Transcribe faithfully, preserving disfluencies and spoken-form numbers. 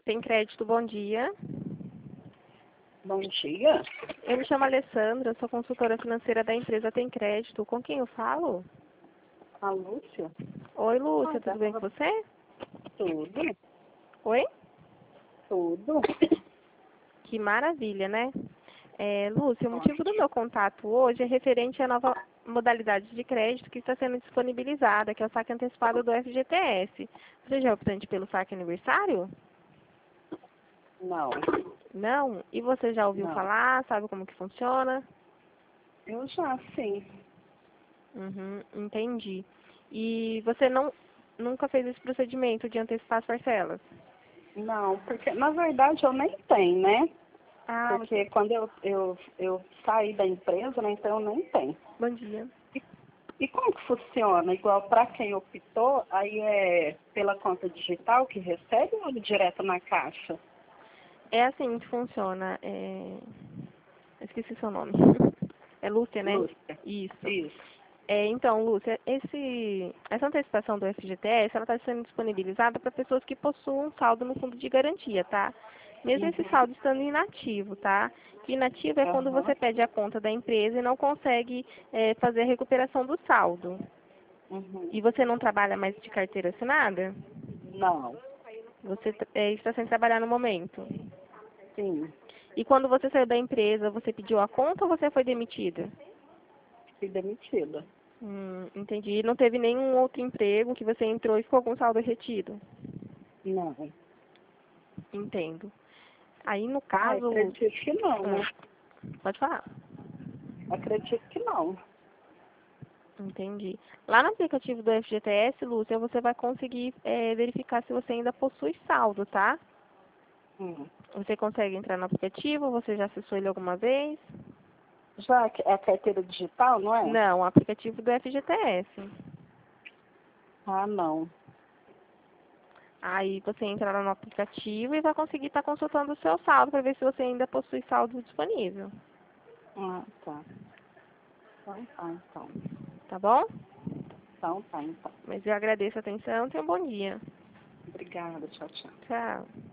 Tem crédito, bom dia. Bom dia. Eu me chamo Alessandra, sou consultora financeira da empresa Tem Crédito. Com quem eu falo? A Lúcia? Oi, Lúcia, Ah, tudo bem com você? Tudo, Oi? tudo. Que maravilha, né? É, Lúcia, o motivo do meu contato hoje é referente à nova modalidade de crédito que está sendo disponibilizada, que é o saque antecipado do F G T S. Você já é optante pelo saque aniversário? Não, Não? E você já ouviu não. falar? Sabe como que funciona? Eu já, sim. Uhum, entendi. E você não nunca fez esse procedimento de antecipar as parcelas? Não, porque na verdade eu nem tenho, né? Ah, Porque quando eu, eu, eu saí da empresa, né, então eu nem tenho. bom dia. E, e como que funciona? Igual para quem optou, aí é pela conta digital que recebe ou direto na caixa? É assim que funciona. É... Esqueci seu nome. É Lúcia, né? Lúcia. Isso. Isso. É, então, Lúcia, esse, essa antecipação do F G T S, ela está sendo disponibilizada para pessoas que possuam saldo no fundo de garantia, tá? Mesmo esse Uhum. saldo estando inativo, tá? Inativo é quando Aham. você pede a conta da empresa e não consegue é, fazer a recuperação do saldo. Uhum. E você não trabalha mais de carteira assinada? Não. Você é, está sem trabalhar no momento. Sim. E quando você saiu da empresa, você pediu a conta ou você foi demitida? Fui demitida. Hum, entendi. E não teve nenhum outro emprego que você entrou e ficou com saldo retido? Não. Entendo. Aí, no Ah, caso... acredito que não, né? Ah, pode falar. Acredito que não. Entendi. Lá no aplicativo do F G T S, Lúcia, você vai conseguir é, verificar se você ainda possui saldo, tá? Hum. Você consegue entrar no aplicativo? Você já acessou ele alguma vez? Já que é a carteira digital, não é? Não, o aplicativo do F G T S. Ah, não. Aí você entra lá no aplicativo e vai conseguir estar consultando o seu saldo para ver se você ainda possui saldo disponível. Ah, tá. Então tá, então. Tá bom? Então tá, então. Mas eu agradeço a atenção e tenha um bom dia. Obrigada, tchau, tchau. Tchau.